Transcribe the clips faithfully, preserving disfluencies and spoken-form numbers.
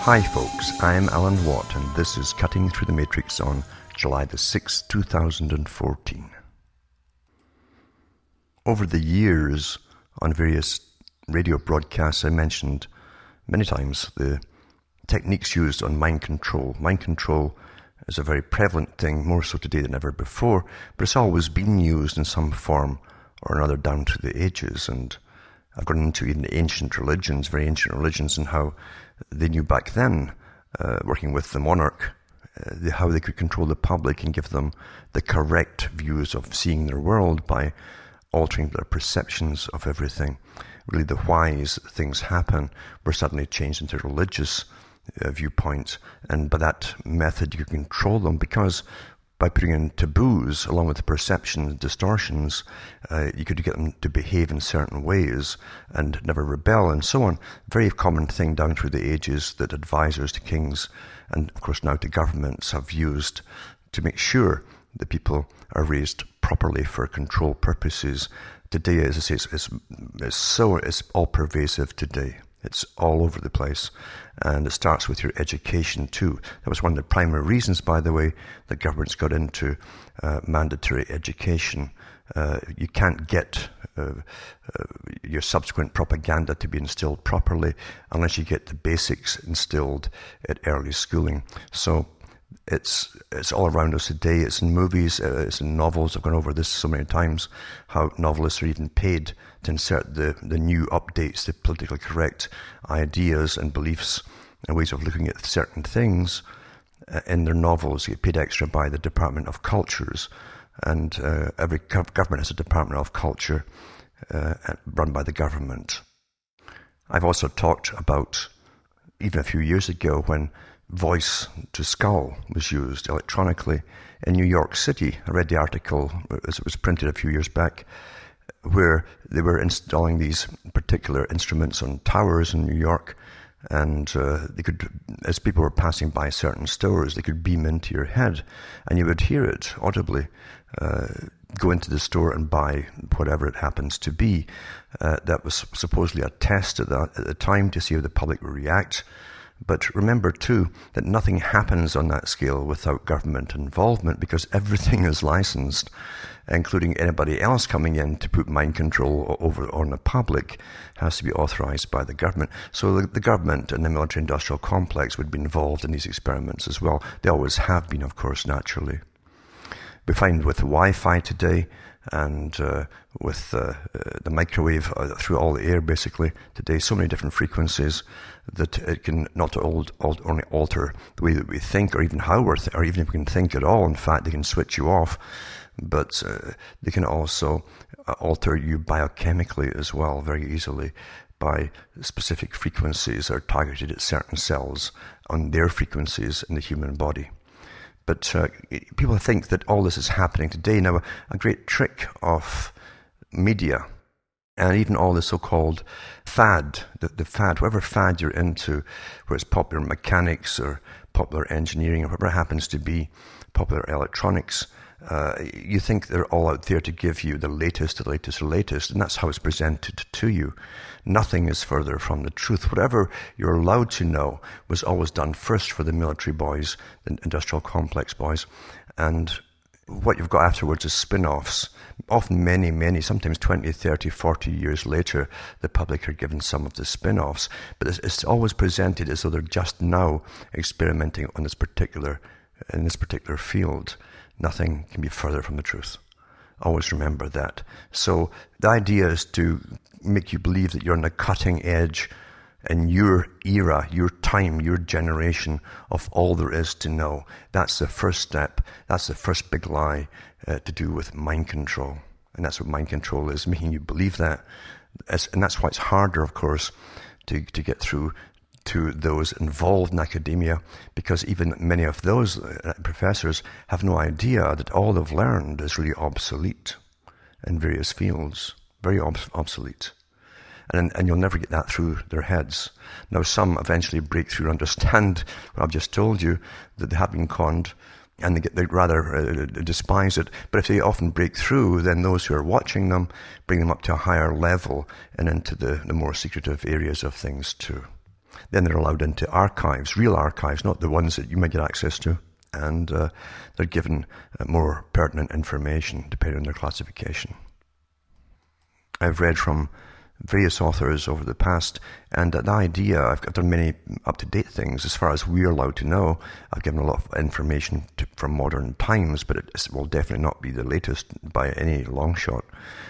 Hi folks, I'm Alan Watt and this is Cutting Through the Matrix on July the sixth, two thousand fourteen. Over the years, on various radio broadcasts, I mentioned many times the techniques used on mind control. Mind control is a very prevalent thing, more so today than ever before, but it's always been used in some form or another down through the ages. And I've gone into even ancient religions, very ancient religions, and how they knew back then, uh, working with the monarch, uh, the, how they could control the public and give them the correct views of seeing their world by altering their perceptions of everything. Really, the whys things happen were suddenly changed into religious uh, viewpoints, and by that method you could control them, because by putting in taboos along with the perception distortions, uh, you could get them to behave in certain ways and never rebel and so on. Very common thing down through the ages that advisors to kings and of course now to governments have used to make sure that people are raised properly for control purposes. Today, as I say, it's, it's, it's so it's all pervasive today. It's all over the place, and it starts with your education too. That was one of the primary reasons, by the way, that governments got into uh, mandatory education. Uh, you can't get uh, uh, your subsequent propaganda to be instilled properly unless you get the basics instilled at early schooling. So It's it's all around us today. It's in movies, uh, it's in novels. I've gone over this so many times, how novelists are even paid to insert the, the new updates, the politically correct ideas and beliefs and ways of looking at certain things uh, in their novels. You get paid extra by the Department of Cultures, and uh, every government has a Department of Culture uh, run by the government. I've also talked about, even a few years ago, when voice to skull was used electronically in New York City. I read the article as it was printed a few years back, where they were installing these particular instruments on towers in New York, and uh, they could, as people were passing by certain stores, they could beam into your head, and you would hear it audibly. Uh, go into the store and buy whatever it happens to be. Uh, that was supposedly a test at, that, at the time to see how the public would react. But remember, too, that nothing happens on that scale without government involvement, because everything is licensed, including anybody else coming in to put mind control over on the public has to be authorized by the government. So the, the government and the military-industrial complex would be involved in these experiments as well. They always have been, of course, naturally. We find with Wi-Fi today, and uh, with uh, uh, the microwave uh, through all the air, basically, today, so many different frequencies that it can not old, old, only alter the way that we think, or even how we're, th- or even if we can think at all. In fact, they can switch you off, but uh, they can also uh, alter you biochemically as well, very easily, by specific frequencies that are targeted at certain cells on their frequencies in the human body. But uh, people think that all this is happening today. Now, a, a great trick of media, and even all the so-called fad, the, the fad, whatever fad you're into, where it's popular mechanics or popular engineering or whatever it happens to be, popular electronics, uh, you think they're all out there to give you the latest, the latest, the latest, and that's how it's presented to you. Nothing is further from the truth. Whatever you're allowed to know was always done first for the military boys, the industrial complex boys, and what you've got afterwards is spin-offs. Often many, many, sometimes twenty, thirty, forty years later, the public are given some of the spin-offs, but it's, it's always presented as though they're just now experimenting on this particular, in this particular field. Nothing can be further from the truth. Always remember that. So the idea is to make you believe that you're on the cutting edge in your era, your time, your generation of all there is to know. That's the first step. That's the first big lie uh, to do with mind control. And that's what mind control is, making you believe that. As, and that's why it's harder, of course, to, to get through to those involved in academia, because even many of those professors have no idea that all they've learned is really obsolete in various fields, very ob- obsolete. And, and you'll never get that through their heads. Now, some eventually break through and understand what I've just told you, that they have been conned, and they, get, they rather uh, despise it. But if they often break through, then those who are watching them bring them up to a higher level and into the, the more secretive areas of things too. Then they're allowed into archives, real archives, not the ones that you might get access to. And uh, they're given uh, more pertinent information depending on their classification. I've read from various authors over the past, and the idea, I've done many up-to-date things as far as we're allowed to know. I've given a lot of information to, from modern times, but it will definitely not be the latest by any long shot.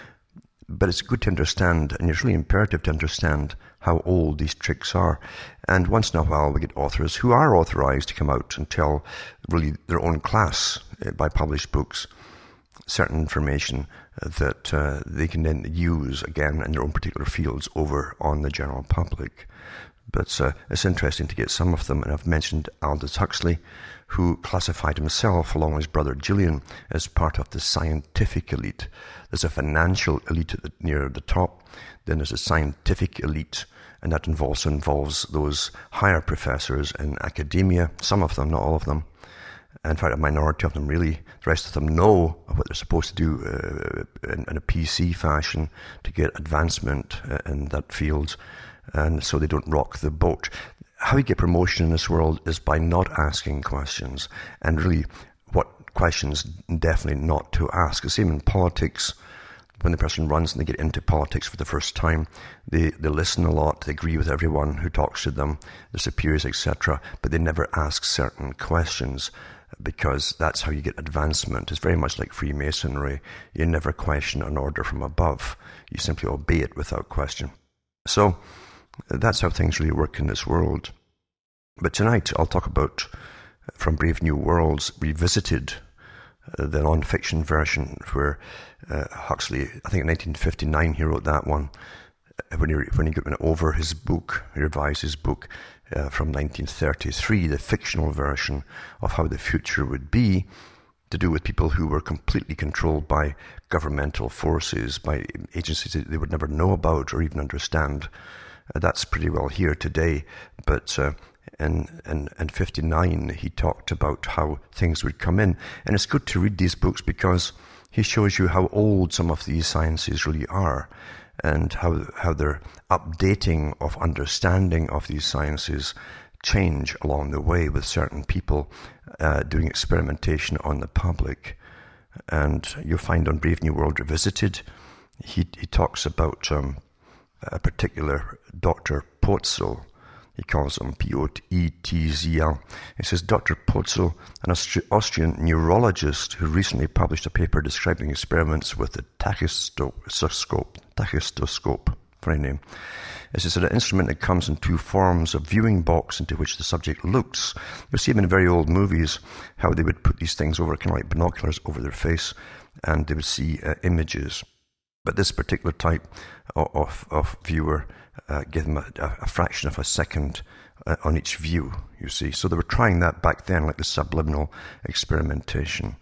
But it's good to understand, and it's really imperative to understand how old these tricks are. And once in a while we get authors who are authorized to come out and tell really their own class uh, by published books certain information that uh, they can then use again in their own particular fields over on the general public. But uh, it's interesting to get some of them, and I've mentioned Aldous Huxley, who classified himself along with his brother Julian as part of the scientific elite. There's a financial elite at the, near the top, then there's a scientific elite, and that involves, involves those higher professors in academia, some of them, not all of them. In fact, a minority of them really. The rest of them know what they're supposed to do uh, in, in a P C fashion to get advancement uh, in that field, and so they don't rock the boat. How you get promotion in this world is by not asking questions, and really what questions definitely not to ask. The same in politics. When the person runs and they get into politics for the first time, they, they listen a lot, they agree with everyone who talks to them, their superiors, et cetera, but they never ask certain questions, because that's how you get advancement. It's very much like Freemasonry. You never question an order from above. You simply obey it without question. So that's how things really work in this world. But tonight I'll talk about, from Brave New Worlds, Revisited, uh, the non-fiction version where uh, Huxley, I think in nineteen fifty-nine he wrote that one, when he, when he went over his book, he revised his book uh, from nineteen thirty-three, the fictional version of how the future would be, to do with people who were completely controlled by governmental forces, by agencies that they would never know about or even understand. Uh, that's pretty well here today, but uh, in, in, in fifty-nine he talked about how things would come in. And it's good to read these books because he shows you how old some of these sciences really are, and how how their updating of understanding of these sciences change along the way with certain people uh, doing experimentation on the public. And you'll find on Brave New World Revisited, he, he talks about um, a particular Doctor Potzel. He calls him P O E T Z L. He says, Doctor Potzel, an Austri- Austrian neurologist who recently published a paper describing experiments with the tachystoscope. Tachystoscope, funny name. This is an instrument that comes in two forms: a viewing box into which the subject looks. You'll see them in very old movies, how they would put these things over, kind of like binoculars over their face, and they would see uh, images. But this particular type of, of, of viewer uh, gave them a, a fraction of a second uh, on each view, you see. So they were trying that back then, like the subliminal experimentation.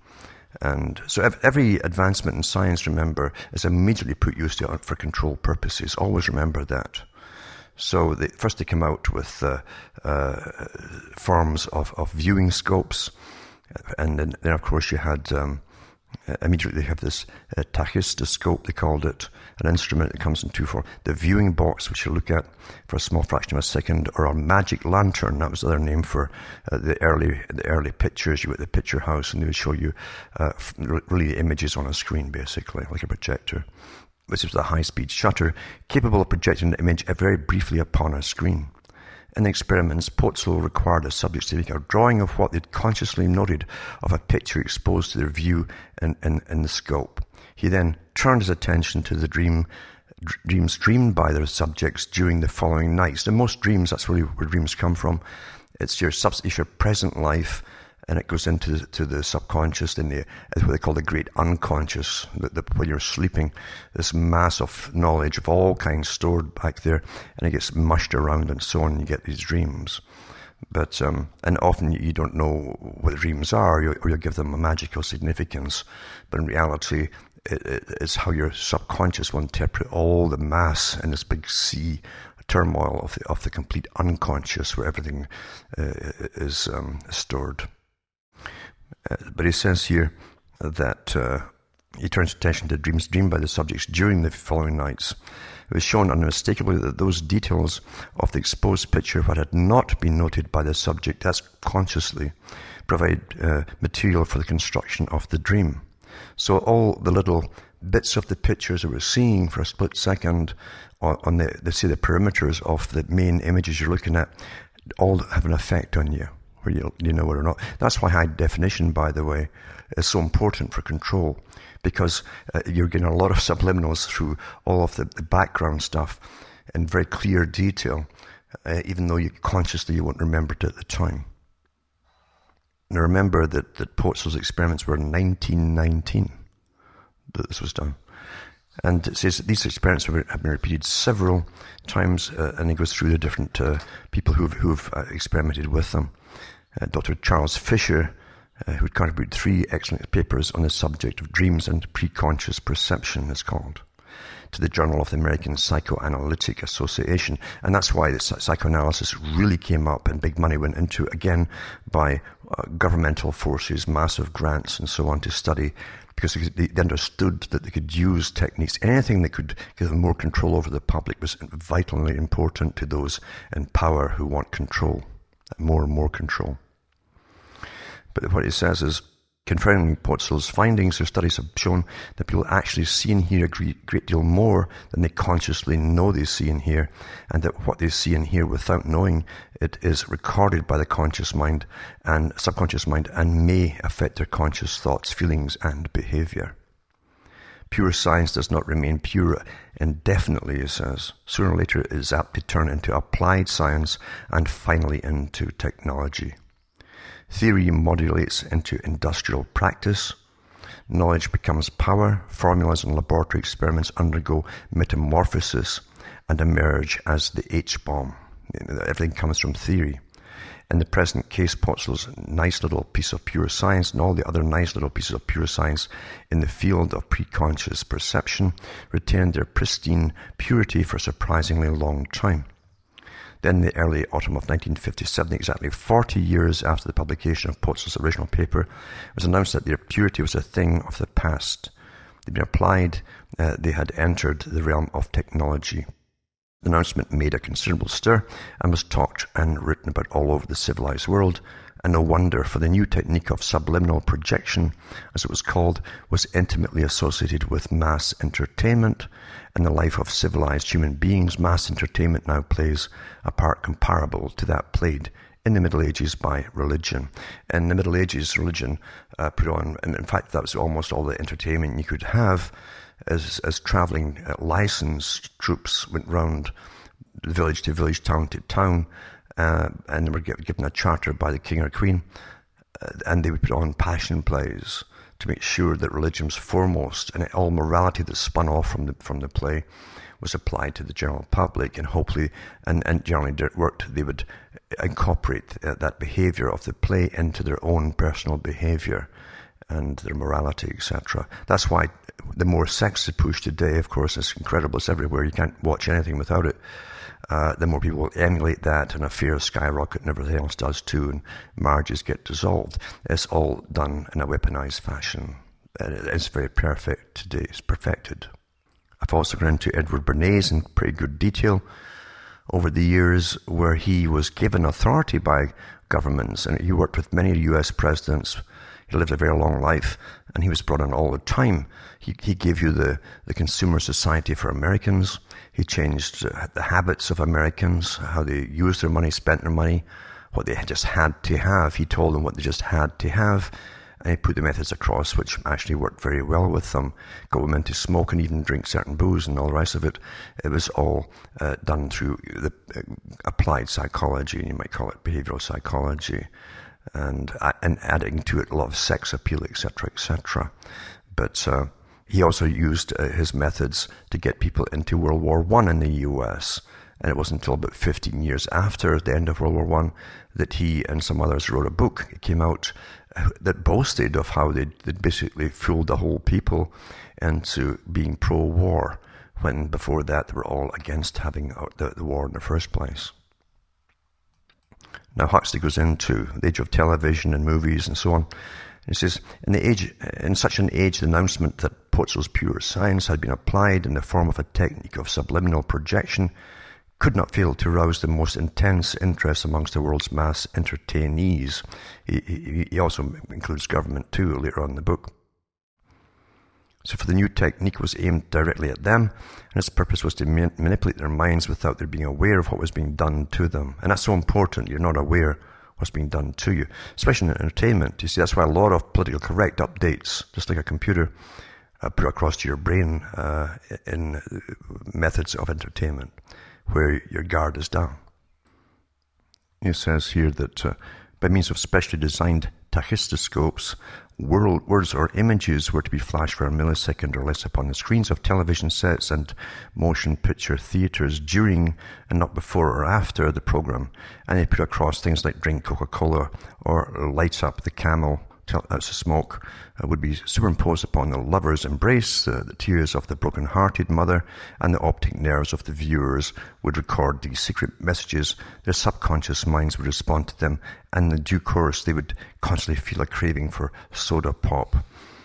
And so every advancement in science, remember, is immediately put used to for control purposes. Always remember that. So they, first they come out with uh, uh, forms of, of viewing scopes, and then, then of course you had um, immediately they have this uh, tachystoscope, they called it, an instrument that comes in two forms. The viewing box, which you look at for a small fraction of a second, or a magic lantern, that was the other name for uh, the early the early pictures. You were at the picture house and they would show you uh, really images on a screen, basically, like a projector. This is a high-speed shutter capable of projecting the image very briefly upon a screen. In the experiments, Potzel required the subjects to make a drawing of what they'd consciously noted of a picture exposed to their view in, in, in the scope. He then turned his attention to the dream, dreams dreamed by their subjects during the following nights. In most dreams, that's really where dreams come from. It's your, it's your present life, and it goes into the, to the subconscious, in the what they call the great unconscious. The, the, when you're sleeping, this mass of knowledge of all kinds stored back there, and it gets mushed around and so on. And you get these dreams, but um, and often you don't know what the dreams are, or, you, or you'll give them a magical significance. But in reality, it, it, it's how your subconscious will interpret all the mass in this big sea turmoil of the of the complete unconscious, where everything uh, is um, stored. Uh, but he says here that uh, He turns attention to dreams dreamed by the subjects during the following nights. It was shown unmistakably that those details of the exposed picture, what had not been noted by the subject as consciously, provide uh, material for the construction of the dream. So all the little bits of the pictures that we're seeing for a split second on, on the, the, say, the perimeters of the main images you're looking at, all have an effect on you, whether you, you know it or not. That's why high definition, by the way, is so important for control, because uh, you're getting a lot of subliminals through all of the, the background stuff in very clear detail, uh, even though you consciously you won't remember it at the time. Now remember that, that Potzel's experiments were in nineteen nineteen that this was done. And it says that these experiments have been repeated several times, uh, and he goes through the different uh, people who've, who've uh, experimented with them. Uh, Doctor Charles Fisher, uh, who contributed three excellent papers on the subject of dreams and preconscious perception, it's called, to the Journal of the American Psychoanalytic Association. And that's why the psychoanalysis really came up and big money went into it, again, by uh, governmental forces, massive grants and so on to study, because they understood that they could use techniques. Anything that could give them more control over the public was vitally important to those in power who want control, more and more control. But what it says is, confirming Potzel's findings, their studies have shown that people actually see and hear a great, great deal more than they consciously know they see and hear, and that what they see and hear without knowing it is recorded by the conscious mind and subconscious mind and may affect their conscious thoughts, feelings, and behavior. Pure science does not remain pure indefinitely, he says. Sooner or later it is apt to turn into applied science and finally into technology. Theory modulates into industrial practice. Knowledge becomes power. Formulas and laboratory experiments undergo metamorphosis and emerge as the H-bomb. Everything comes from theory. In the present case, Potzel's nice little piece of pure science and all the other nice little pieces of pure science in the field of preconscious perception retained their pristine purity for a surprisingly long time. Then, in the early autumn of nineteen fifty-seven, exactly forty years after the publication of Potzel's original paper, it was announced that their purity was a thing of the past. They'd been applied, uh, they had entered the realm of technology. The announcement made a considerable stir and was talked and written about all over the civilized world, and no wonder, for the new technique of subliminal projection, as it was called, was intimately associated with mass entertainment. In the life of civilized human beings, mass entertainment now plays a part comparable to that played in the Middle Ages by religion. In the Middle Ages, religion uh, put on, and in fact that was almost all the entertainment you could have, as, as travelling uh, licensed troops went round village to village, town to town, uh, and they were given a charter by the king or queen, uh, and they would put on passion plays to make sure that religion was foremost, and all morality that spun off from the from the play was applied to the general public, and hopefully, and, and generally it worked, they would incorporate uh, that behaviour of the play into their own personal behaviour and their morality, et cetera. That's why the more sex is pushed today, of course, it's incredible, it's everywhere, you can't watch anything without it. Uh, the more people will emulate that, and affairs skyrocket and everything else does too, and marriages get dissolved. It's all done in a weaponized fashion. It's very perfect today. It's perfected. I've also gone into Edward Bernays in pretty good detail over the years, where he was given authority by governments, and he worked with many U S presidents. He lived a very long life, and he was brought on all the time. He, he gave you the, the Consumer Society for Americans. He changed uh, the habits of Americans, how they used their money, spent their money, what they just had to have. He told them what they just had to have, and he put the methods across, which actually worked very well with them. Got them into smoke and even drink certain booze and all the rest of it. It was all uh, done through the uh, applied psychology, you might call it behavioral psychology, and uh, and adding to it a lot of sex appeal, et cetera, et cetera. But uh, he also used uh, his methods to get people into World War One in the U S, and it wasn't until about fifteen years after the end of World War One that he and some others wrote a book. It came out uh, that boasted of how they'd, they'd basically fooled the whole people into being pro-war, when before that they were all against having the, the war in the first place. Now Huxley goes into the age of television and movies and so on. He says, in the age, in such an age, the announcement that reports those pure science had been applied in the form of a technique of subliminal projection could not fail to rouse the most intense interest amongst the world's mass entertainees. He, he, he also includes government too later on in the book. So for the new technique was aimed directly at them, and its purpose was to man- manipulate their minds without their being aware of what was being done to them. And that's so important. You're not aware what's being done to you, especially in entertainment. You see, that's why a lot of politically correct updates, just like a computer, uh, put across to your brain uh, in methods of entertainment, where your guard is down. It says here that uh, by means of specially designed tachistoscopes, world, words or images were to be flashed for a millisecond or less upon the screens of television sets and motion picture theaters during and not before or after the program. And they put across things like drink Coca-Cola or light up the camel, out to smoke, uh, would be superimposed upon the lover's embrace. Uh, the tears of the broken-hearted mother and the optic nerves of the viewers would record these secret messages. Their subconscious minds would respond to them, and in due course they would constantly feel a craving for soda pop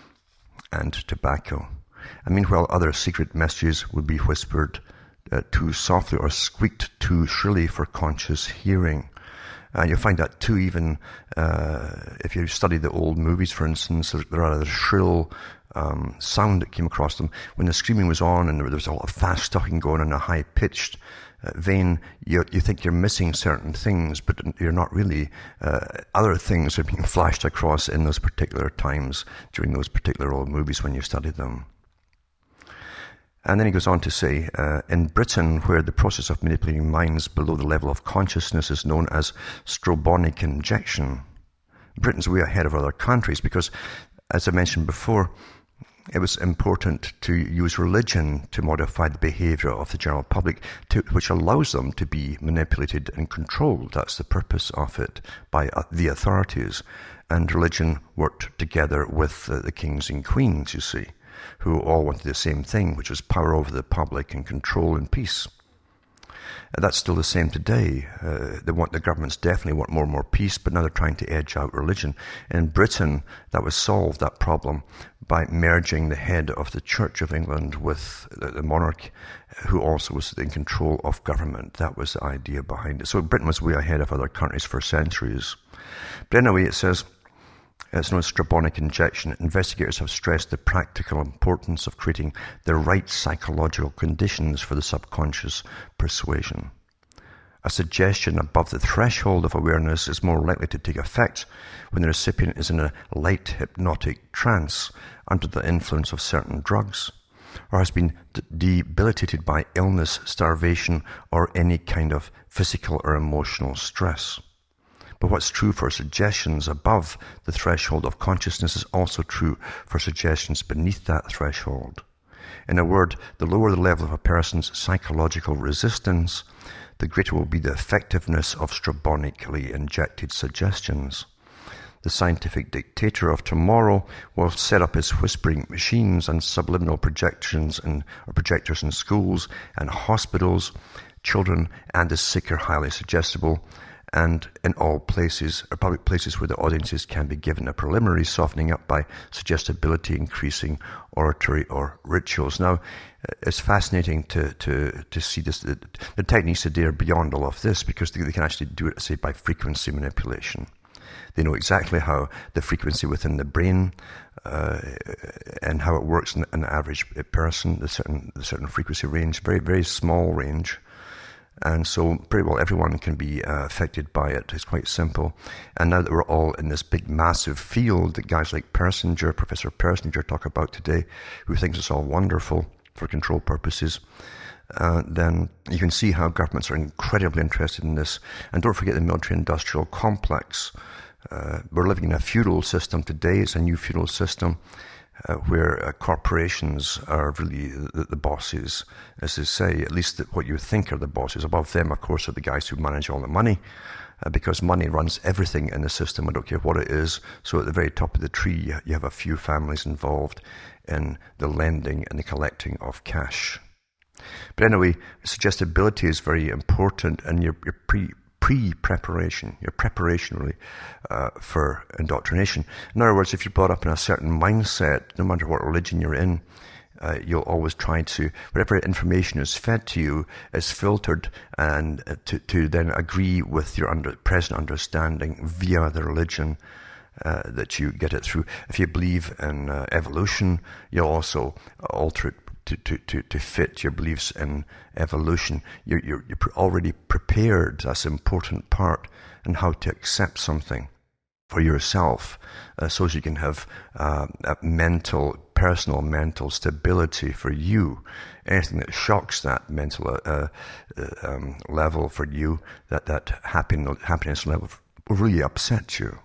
and tobacco. And meanwhile, other secret messages would be whispered uh, too softly or squeaked too shrilly for conscious hearing. Uh, you'll find that too, even uh, if you study the old movies, for instance, there are a shrill um, sound that came across them. When the screaming was on and there was a lot of fast talking going on in a high-pitched uh, vein, you, you think you're missing certain things, but you're not really. Uh, other things are being flashed across in those particular times during those particular old movies when you study them. And then he goes on to say, uh, in Britain, where the process of manipulating minds below the level of consciousness is known as strobonic injection, Britain's way ahead of other countries because, as I mentioned before, it was important to use religion to modify the behavior of the general public, to, which allows them to be manipulated and controlled. That's the purpose of it, by uh, the authorities. And religion worked together with uh, the kings and queens, you see, who all wanted the same thing, which was power over the public and control and peace. And that's still the same today. Uh, they want, the governments definitely want more and more peace, but now they're trying to edge out religion. In Britain, that was solved, that problem, by merging the head of the Church of England with the, the monarch, who also was in control of government. That was the idea behind it. So Britain was way ahead of other countries for centuries. But anyway, it says, it's known as strobonic injection. Investigators have stressed the practical importance of creating the right psychological conditions for the subconscious persuasion. A suggestion above the threshold of awareness is more likely to take effect when the recipient is in a light hypnotic trance under the influence of certain drugs, or has been d- debilitated by illness, starvation, or any kind of physical or emotional stress. But what's true for suggestions above the threshold of consciousness is also true for suggestions beneath that threshold. In a word, the lower the level of a person's psychological resistance, the greater will be the effectiveness of strobonically injected suggestions. The scientific dictator of tomorrow will set up his whispering machines and subliminal projections and or projectors in schools and hospitals. Children and the sick are highly suggestible, and in all places, or public places where the audiences can be given a preliminary softening up by suggestibility, increasing oratory or rituals. Now, it's fascinating to to to see this. The, the techniques today are beyond all of this because they, they can actually do it, say, by frequency manipulation. They know exactly how the frequency within the brain uh, and how it works in an average person, the certain the certain frequency range, very very small range. And so pretty well everyone can be uh, affected by it. It's quite simple. And now that we're all in this big, massive field that guys like Persinger, Professor Persinger talk about today, who thinks it's all wonderful for control purposes, uh, then you can see how governments are incredibly interested in this. And don't forget the military-industrial complex. Uh, we're living in a feudal system today. It's a new feudal system. Uh, where uh, corporations are really the, the bosses, as they say, at least the, what you think are the bosses. Above them, of course, are the guys who manage all the money, uh, because money runs everything in the system. I don't care what it is. So at the very top of the tree, you, you have a few families involved in the lending and the collecting of cash. But anyway, suggestibility is very important, and your, your pre pre-preparation, your preparation really uh, for indoctrination. In other words, if you're brought up in a certain mindset, no matter what religion you're in, uh, you'll always try to, whatever information is fed to you is filtered and uh, to, to then agree with your under, present understanding via the religion uh, that you get it through. If you believe in uh, evolution, you'll also alter it To, to, to, to fit your beliefs in evolution. You're, you're, you're already prepared. That's an important part in how to accept something for yourself, uh, so that you can have uh, a mental, personal mental stability for you. Anything that shocks that mental uh, uh, um, level for you, that, that happiness, happiness level will really upset you.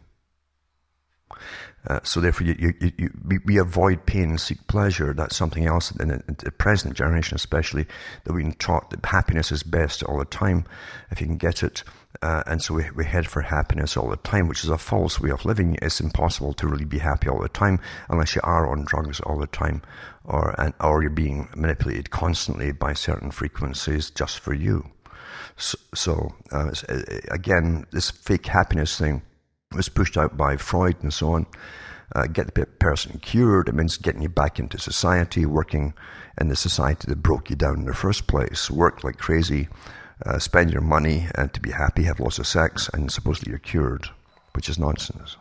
Uh, so therefore, you, you, you, we, we avoid pain and seek pleasure. That's something else in, in the present generation, especially, that we've been taught that happiness is best all the time, if you can get it. Uh, and so we, we head for happiness all the time, which is a false way of living. It's impossible to really be happy all the time unless you are on drugs all the time, or and, or you're being manipulated constantly by certain frequencies just for you. So, so uh, again, this fake happiness thing was pushed out by Freud and so on. Uh, get the person cured. It means getting you back into society, working in the society that broke you down in the first place. Work like crazy, uh, spend your money and to be happy, have lots of sex, and supposedly you're cured, which is nonsense.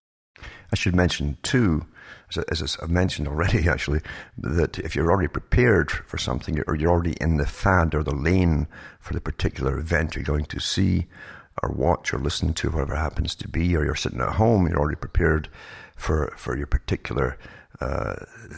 I should mention too, as, as I've mentioned already actually, that if you're already prepared for something, or you're already in the fad or the lane for the particular event you're going to see, or watch or listen to, whatever it happens to be, or you're sitting at home, you're already prepared for, for your particular uh,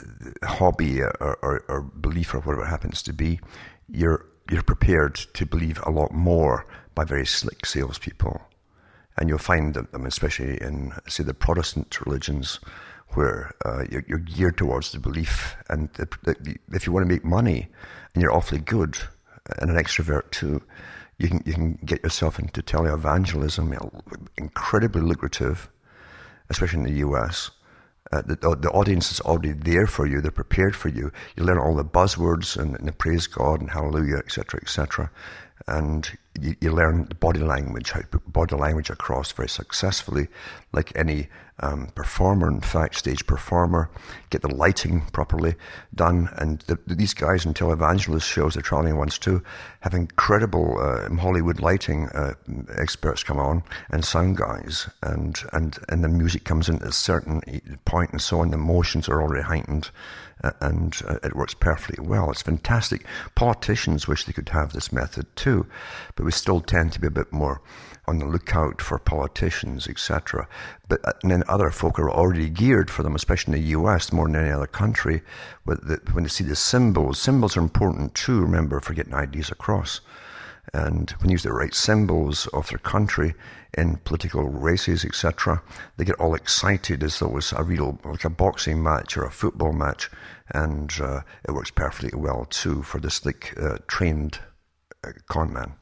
hobby or, or, or belief or whatever it happens to be, you're you're prepared to believe a lot more by very slick salespeople. And you'll find that, I mean, especially in, say, the Protestant religions, where uh, you're, you're geared towards the belief, and the, the, if you want to make money, and you're awfully good, and an extrovert too, You can you can get yourself into televangelism, you know, incredibly lucrative, especially in the U S. Uh, the, the audience is already there for you; they're prepared for you. You learn all the buzzwords and, and the praise God and hallelujah, et cetera, et cetera. And you, you learn the body language, how to put body language across very successfully, like any um, performer, in fact, stage performer. Get the lighting properly done. And the, these guys in televangelist shows, the traveling ones too, have incredible uh, Hollywood lighting uh, experts come on, and sound guys. And, and, and the music comes in at a certain point and so on. The emotions are already heightened. Uh, and uh, it works perfectly well. It's fantastic. Politicians wish they could have this method too, but we still tend to be a bit more on the lookout for politicians, et cetera. But uh, and then other folk are already geared for them, especially in the U S more than any other country. With the, when they see the symbols, symbols are important too. Remember, for getting ideas across. And when you use the right symbols of their country in political races, et cetera, they get all excited as though it was a real, like a boxing match or a football match, and uh, it works perfectly well too for this like uh, trained uh, con man.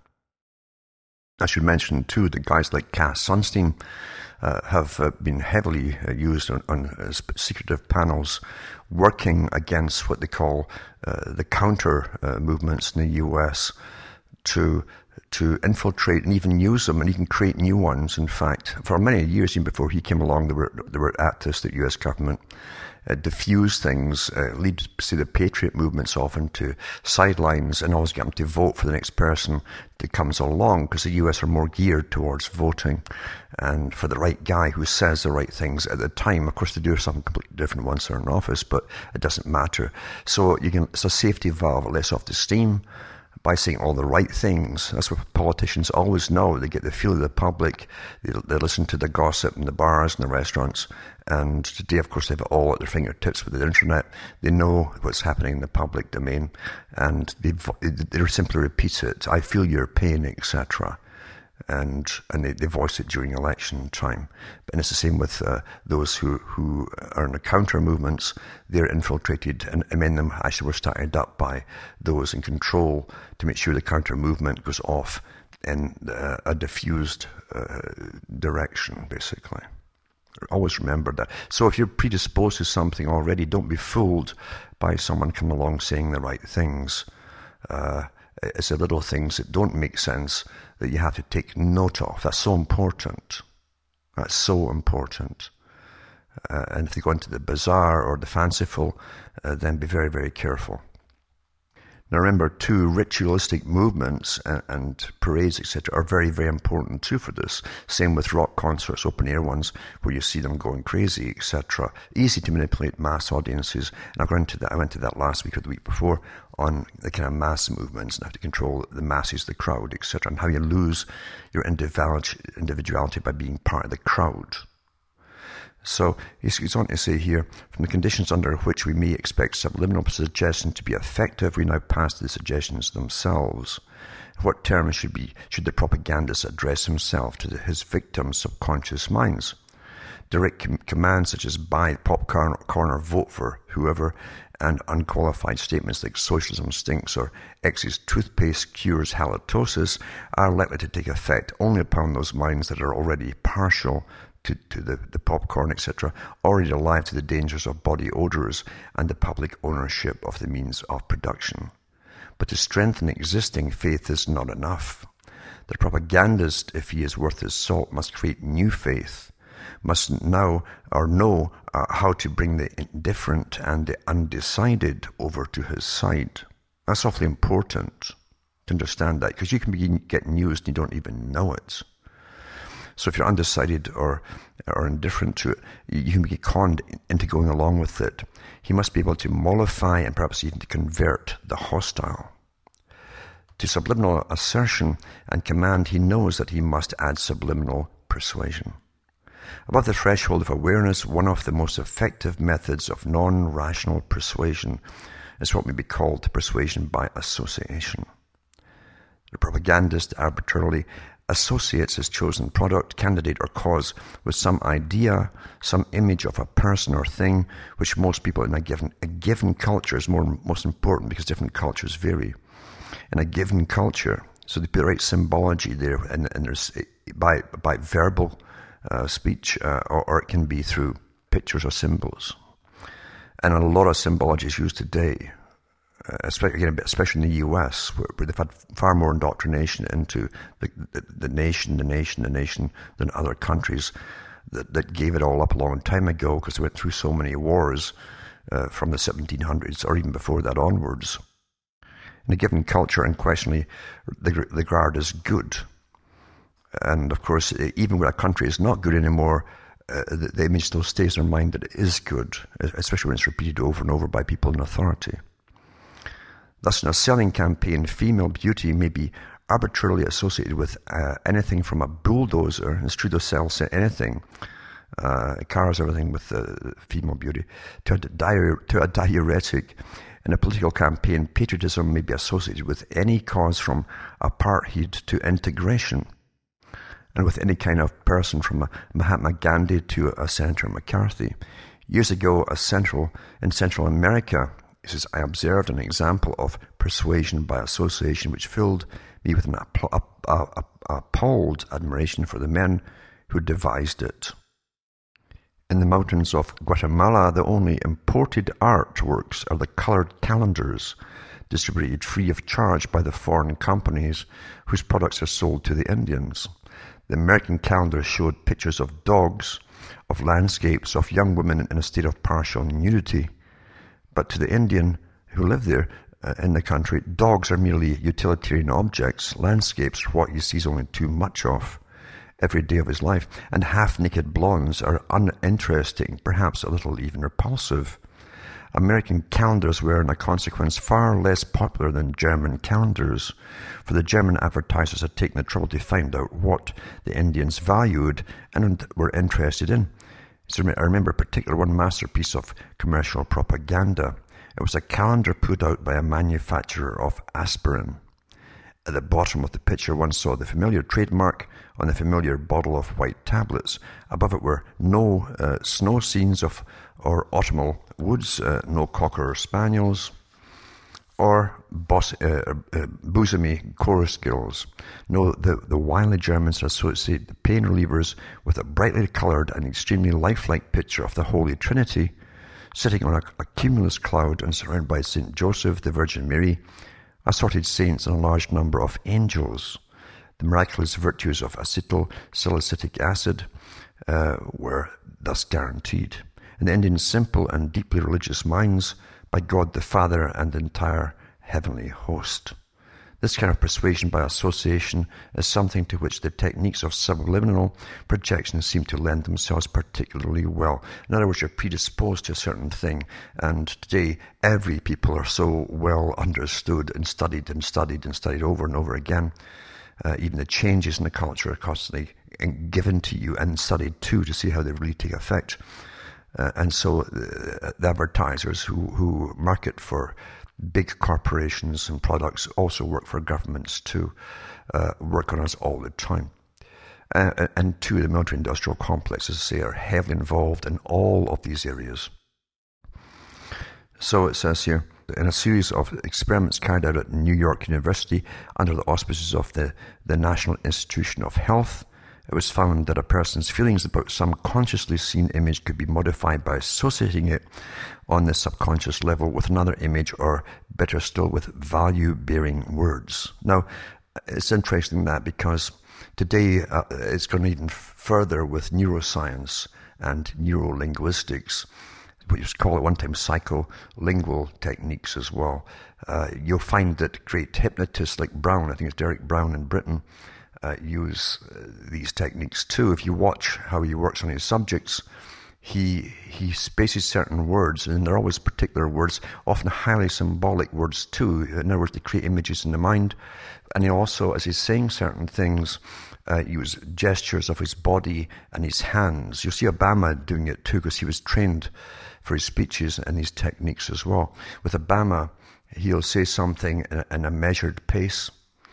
I should mention too that guys like Cass Sunstein uh, have uh, been heavily uh, used on, on uh, secretive panels, working against what they call uh, the counter uh, movements in the U S to to infiltrate and even use them and even create new ones. In fact, for many years, even before he came along, they were, they were at this, the U S government, uh, diffuse things, uh, lead, say, the patriot movements often to sidelines and always get them to vote for the next person that comes along, because the U S are more geared towards voting and for the right guy who says the right things at the time. Of course, they do something completely different once they're in office, but it doesn't matter. So you can, it's a safety valve, it lets off the steam by saying all the right things. That's what politicians always know. They get the feel of the public. They, they listen to the gossip in the bars and the restaurants. And today, of course, they have it all at their fingertips with the internet. They know what's happening in the public domain, and they they simply repeat it. I feel your pain, et cetera. And and they, they voice it during election time. And it's the same with uh, those who, who are in the counter movements. They're infiltrated, and, and many of them actually were started up by those in control to make sure the counter movement goes off in uh, a diffused uh, direction, basically. Always remember that. So if you're predisposed to something already, don't be fooled by someone coming along saying the right things. Uh, It's the little things that don't make sense that you have to take note of. That's so important. That's so important. Uh, and if you go into the bizarre or the fanciful, uh, then be very, very careful. Now remember, too, ritualistic movements and, and parades, et cetera, are very, very important too for this. Same with rock concerts, open-air ones, where you see them going crazy, et cetera. Easy to manipulate mass audiences. And I went into that. I went to that last week or the week before on the kind of mass movements and how to control the masses, the crowd, et cetera, and how you lose your individuality by being part of the crowd. So he goes on to say here, from the conditions under which we may expect subliminal suggestion to be effective, we now pass to the suggestions themselves. What terms should be should the propagandist address himself to the, his victims' subconscious minds? Direct com- commands such as buy popcorn, corner, vote for whoever, and unqualified statements like socialism stinks or X's toothpaste cures halitosis are likely to take effect only upon those minds that are already partial to, to the, the popcorn, et cetera, already alive to the dangers of body odors and the public ownership of the means of production. But to strengthen existing faith is not enough. The propagandist, if he is worth his salt, must create new faith, must now or know uh, how to bring the indifferent and the undecided over to his side. That's awfully important to understand that, because you can be getting news and you don't even know it. So if you're undecided or or indifferent to it, you can be conned into going along with it. He must be able to mollify and perhaps even to convert the hostile. To subliminal assertion and command, he knows that he must add subliminal persuasion. Above the threshold of awareness, one of the most effective methods of non-rational persuasion is what may be called persuasion by association. The propagandist arbitrarily associates his chosen product, candidate, or cause with some idea, some image of a person or thing, which most people in a given a given culture is more most important because different cultures vary. In a given culture, so they put the right symbology there, and, and there's by by verbal uh, speech, uh, or, or it can be through pictures or symbols, and a lot of symbology is used today. Especially, again, especially in the U S, where, where they've had far more indoctrination into the, the, the nation, the nation, the nation than other countries that, that gave it all up a long time ago because they went through so many wars uh, from the seventeen hundreds or even before that onwards. In a given culture, unquestionably, the, the regard is good. And of course, even when a country is not good anymore, uh, the, the image still stays in their mind that it is good, especially when it's repeated over and over by people in authority. Thus, in a selling campaign, female beauty may be arbitrarily associated with uh, anything from a bulldozer, and it's true they'll sell anything, uh, cars, everything with uh, female beauty, to a, diure- to a diuretic. In a political campaign, patriotism may be associated with any cause from apartheid to integration, and with any kind of person from Mahatma Gandhi to a Senator McCarthy. Years ago, a central in Central America, he says, I observed an example of persuasion by association which filled me with an appalled admiration for the men who devised it. In the mountains of Guatemala, the only imported artworks are the colored calendars distributed free of charge by the foreign companies whose products are sold to the Indians. The American calendars showed pictures of dogs, of landscapes, of young women in a state of partial nudity. But to the Indian who live there uh, in the country, dogs are merely utilitarian objects. Landscapes are what he sees only too much of every day of his life. And half-naked blondes are uninteresting, perhaps a little even repulsive. American calendars were, in a consequence, far less popular than German calendars, for the German advertisers had taken the trouble to find out what the Indians valued and were interested in. So I remember a particular one masterpiece of commercial propaganda. It was a calendar put out by a manufacturer of aspirin. At the bottom of the picture, one saw the familiar trademark on the familiar bottle of white tablets. Above it were no uh, snow scenes of or autumnal woods, uh, no cocker or spaniels, or boss, uh, uh, bosomy chorus girls. No, the, the wily Germans associate the pain relievers with a brightly coloured and extremely lifelike picture of the Holy Trinity, sitting on a, a cumulus cloud and surrounded by Saint Joseph, the Virgin Mary, assorted saints, and a large number of angels. The miraculous virtues of acetyl-salicylic acid uh, were thus guaranteed. In the Indians' simple and deeply religious minds, by God the Father and the entire heavenly host. This kind of persuasion by association is something to which the techniques of subliminal projection seem to lend themselves particularly well. In other words, you're predisposed to a certain thing, and today every people are so well understood and studied and studied and studied over and over again. Uh, even the changes in the culture are constantly given to you and studied too to see how they really take effect. Uh, and so uh, the advertisers who, who market for big corporations and products also work for governments to uh, work on us all the time. Uh, and two, the military-industrial complex, as I say, are heavily involved in all of these areas. So it says here, in a series of experiments carried out at New York University under the auspices of the, the National Institution of Health, it was found that a person's feelings about some consciously seen image could be modified by associating it on the subconscious level with another image, or better still, with value-bearing words. Now, it's interesting that because today uh, it's gone even further with neuroscience and neurolinguistics. We used to call it one time psycholingual techniques as well. Uh, you'll find that great hypnotists like Brown, I think it's Derek Brown in Britain, Uh, use uh, these techniques too. If you watch how he works on his subjects, he he spaces certain words, and they're always particular words, often highly symbolic words too. In other words, they create images in the mind. And he also, as he's saying certain things, uh, use gestures of his body and his hands. You'll see Obama doing it too, because he was trained for his speeches and his techniques as well. With Obama, he'll say something in a, in a measured pace.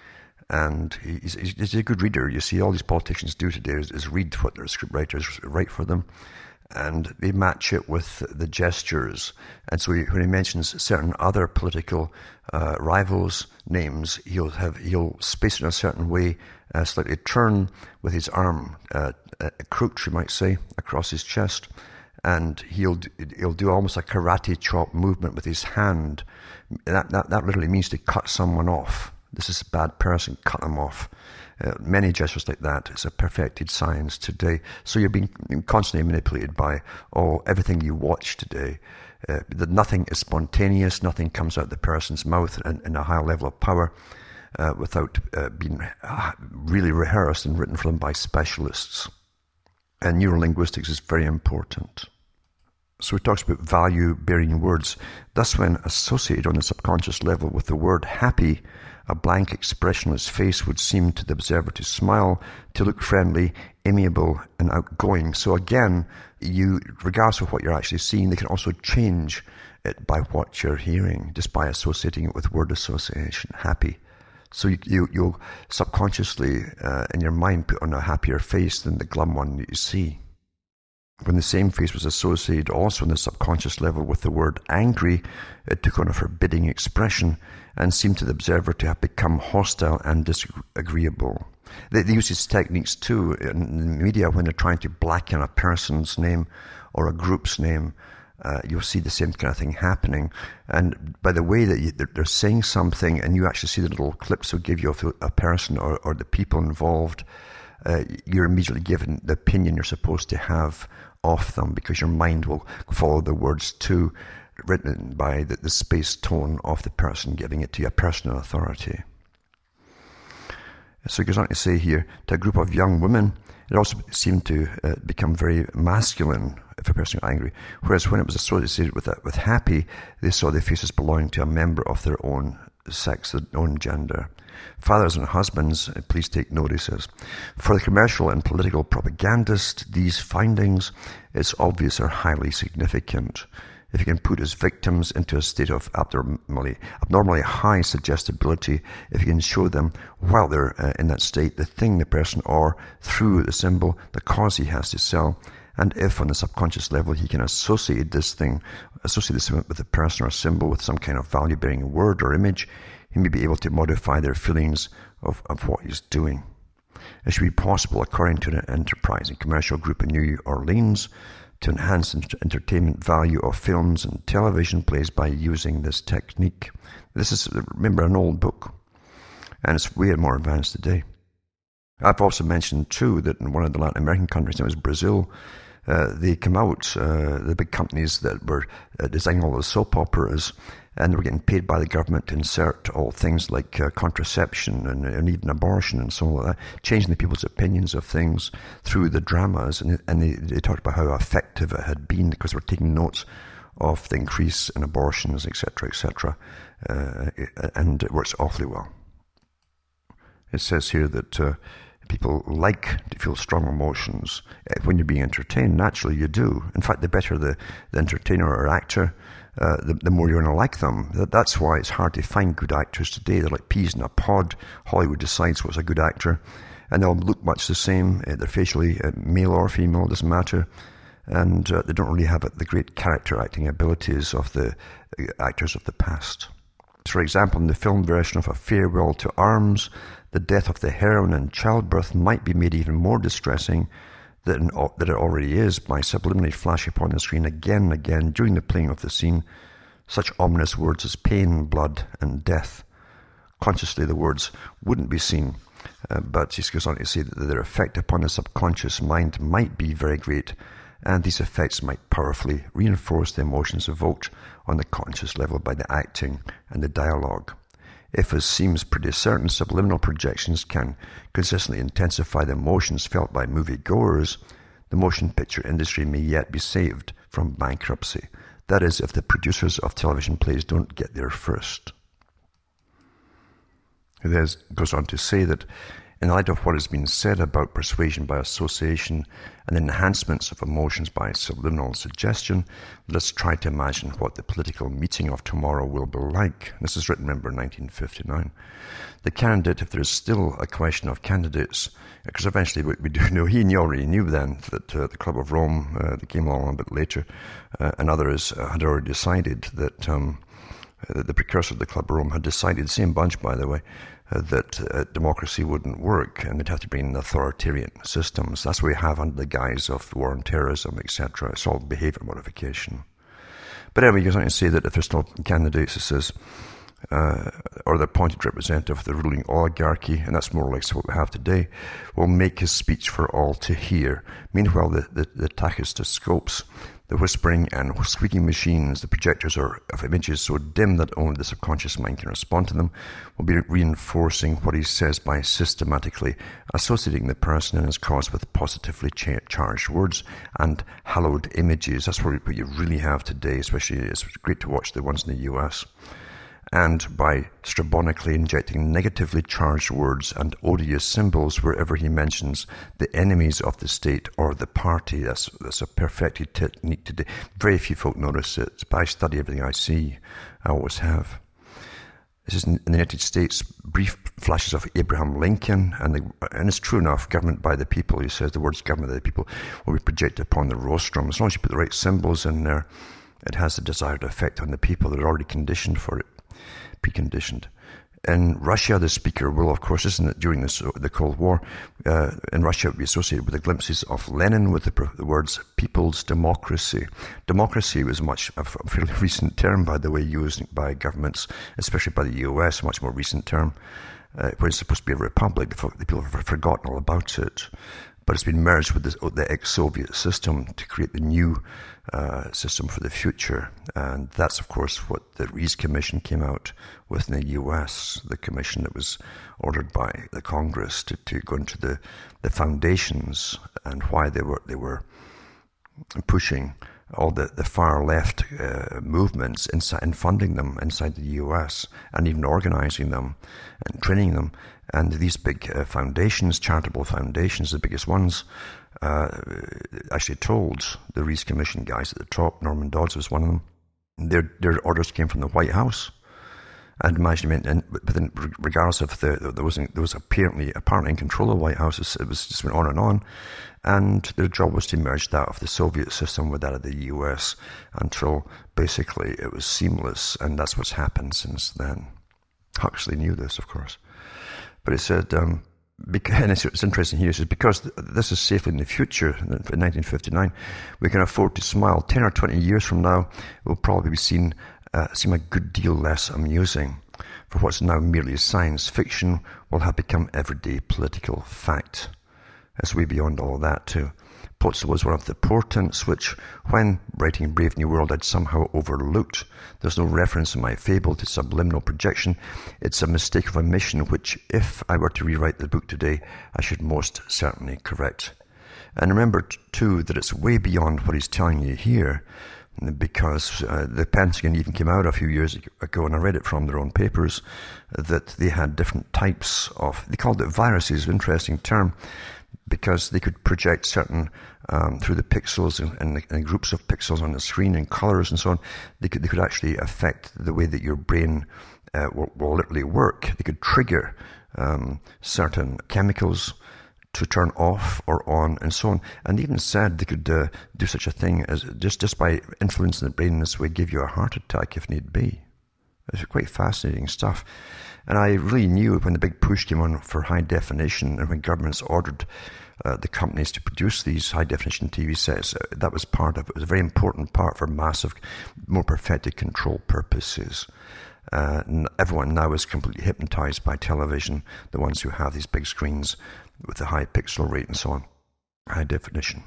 And he's, he's a good reader. You see, all these politicians do today is, is read what their script writers write for them, and they match it with the gestures. And so he, when he mentions certain other political uh, rivals' names, he'll have he'll space it in a certain way, uh, slightly turn with his arm, uh, a crooch, you might say, across his chest, and he'll he'll do almost a karate chop movement with his hand. That that, that literally means to cut someone off. This is a bad person, cut them off. Uh, many gestures like that. It's a perfected science today. So you're being constantly manipulated by all everything you watch today. Uh, that nothing is spontaneous, nothing comes out of the person's mouth in, in a high level of power uh, without uh, being uh, really rehearsed and written for them by specialists. And neurolinguistics is very important. So it talks about value-bearing words. Thus, when associated on the subconscious level with the word happy, a blank, expressionless face would seem to the observer to smile, to look friendly, amiable, and outgoing. So again, you, regardless of what you're actually seeing, they can also change it by what you're hearing, just by associating it with word association, happy. So you, you, you'll subconsciously, uh, in your mind, put on a happier face than the glum one that you see. When the same face was associated also on the subconscious level with the word angry, it took on a forbidding expression and seemed to the observer to have become hostile and disagreeable. They, they use these techniques too in the media when they're trying to blacken a person's name or a group's name. Uh, you'll see the same kind of thing happening. And by the way that you, they're, they're saying something, and you actually see the little clips will give you of a person or, or the people involved, uh, you're immediately given the opinion you're supposed to have of them, because your mind will follow the words too, written by the, the space tone of the person giving it to you, a person of authority. So it goes on to say here, to a group of young women, it also seemed to uh, become very masculine if a person got angry, whereas when it was associated with, with happy, they saw their faces belonging to a member of their own sex, their own gender. Fathers and husbands, please take notices. For the commercial and political propagandist, these findings, it's obvious, are highly significant. If you can put his victims into a state of abnormally, abnormally high suggestibility, if you can show them while they're uh, in that state, the thing, the person, or through the symbol, the cause he has to sell, and if on the subconscious level he can associate this thing, associate this with a person or symbol with some kind of value-bearing word or image, he may be able to modify their feelings of, of what he's doing. It should be possible, according to an enterprising commercial group in New Orleans, to enhance the entertainment value of films and television plays by using this technique. This is, remember, an old book, and it's way more advanced today. I've also mentioned, too, that in one of the Latin American countries, it was Brazil, uh, they come out, uh, the big companies that were uh, designing all the soap operas, and they were getting paid by the government to insert all things like uh, contraception and, and even abortion and so on like that, changing the people's opinions of things through the dramas. And, and they, they talked about how effective it had been because they were taking notes of the increase in abortions, et cetera, et cetera. Uh, and it works awfully well. It says here that uh, people like to feel strong emotions when you're being entertained. Naturally, you do. In fact, the better the, the entertainer or actor, uh, the, the more you're going to like them. That, that's why it's hard to find good actors today. They're like peas in a pod. Hollywood decides what's a good actor, and they'll look much the same. Uh, they're facially uh, male or female, doesn't matter. And uh, they don't really have the great character acting abilities of the uh, actors of the past. For example, in the film version of A Farewell to Arms, the death of the heroine in childbirth might be made even more distressing than, than it already is by subliminally flashing upon the screen again and again during the playing of the scene such ominous words as pain, blood, and death. Consciously, the words wouldn't be seen, uh, but he goes on to say that their effect upon the subconscious mind might be very great, and these effects might powerfully reinforce the emotions evoked on the conscious level by the acting and the dialogue. If, as seems pretty certain, subliminal projections can consistently intensify the emotions felt by moviegoers, the motion picture industry may yet be saved from bankruptcy. That is, if the producers of television plays don't get there first. He then goes on to say that in light of what has been said about persuasion by association and enhancements of emotions by subliminal suggestion, let's try to imagine what the political meeting of tomorrow will be like. This is written, remember, in nineteen fifty-nine. The candidate, if there's still a question of candidates, because eventually we, we do know, he already knew then that uh, the Club of Rome, uh, that came along a bit later, uh, and others uh, had already decided that um, uh, the precursor of the Club of Rome had decided, same bunch by the way, Uh, that uh, democracy wouldn't work and they'd have to bring in authoritarian systems. That's what we have under the guise of war on terrorism, et cetera. It's all behavior modification. But anyway, you're going to say that if there's no candidates, it says, uh, or the appointed representative of the ruling oligarchy, and that's more or less what we have today, will make his speech for all to hear. Meanwhile, the, the, the tachyscopes, the whispering and squeaking machines, the projectors are of images so dim that only the subconscious mind can respond to them, will be reinforcing what he says by systematically associating the person and his cause with positively charged words and hallowed images. That's what you really have today, especially it's great to watch the ones in the U S. And by strabonically injecting negatively charged words and odious symbols wherever he mentions the enemies of the state or the party. That's, that's a perfected technique today. Very few folk notice it, but I study everything I see. I always have. This is in the United States, brief flashes of Abraham Lincoln, and, the, and it's true enough, government by the people. He says the words government by the people will be projected upon the rostrum. As long as you put the right symbols in there, it has the desired effect on the people that are already conditioned for it. Preconditioned. In Russia, the speaker will, of course, isn't it, during this, the Cold War, uh, in Russia it would be associated with the glimpses of Lenin with the, the words people's democracy. Democracy was much a fairly recent term, by the way, used by governments, especially by the U S, a much more recent term, uh, when it's supposed to be a republic. The people have forgotten all about it. But it's been merged with the, the ex-Soviet system to create the new uh, system for the future. And that's, of course, what the Reece Commission came out with in the U S, the commission that was ordered by the Congress to, to go into the, the foundations and why they were they were pushing all the, the far-left uh, movements inside, and funding them inside the U S and even organizing them and training them. And these big uh, foundations, charitable foundations, the biggest ones, uh, actually told the Reece Commission guys at the top, Norman Dodds was one of them, their, their orders came from the White House. And imagine, and within, regardless of the, there was there was apparently apparently in control of the White House, it was just went on and on, and their job was to merge that of the Soviet system with that of the U S until basically it was seamless, and that's what's happened since then. Huxley knew this, of course, but he said um, because, and it's, it's interesting here, it says, because this is safely in the future, in nineteen fifty-nine, we can afford to smile. ten or twenty years from now, we'll probably be seen, uh, seem a good deal less amusing. For what's now merely science fiction will have become everyday political fact. It's way beyond all that too. Pottsville was one of the portents which, when writing Brave New World, I'd somehow overlooked. There's no reference in my fable to subliminal projection. It's a mistake of omission which, if I were to rewrite the book today, I should most certainly correct. And remember, too, that it's way beyond what he's telling you here, because uh, the Pentagon even came out a few years ago, and I read it from their own papers, that they had different types of, they called it viruses, an interesting term, because they could project certain, um, through the pixels and, and, the, and groups of pixels on the screen and colors and so on, they could, they could actually affect the way that your brain uh, will, will literally work. They could trigger um, certain chemicals to turn off or on and so on. And they even said they could uh, do such a thing as just, just by influencing the brain in this way, give you a heart attack if need be. It's quite fascinating stuff. And I really knew when the big push came on for high definition and when governments ordered uh, the companies to produce these high definition T V sets, uh, that was part of it. It was a very important part for massive, more perfected control purposes. Uh, everyone now is completely hypnotized by television, the ones who have these big screens with the high pixel rate and so on, high definition.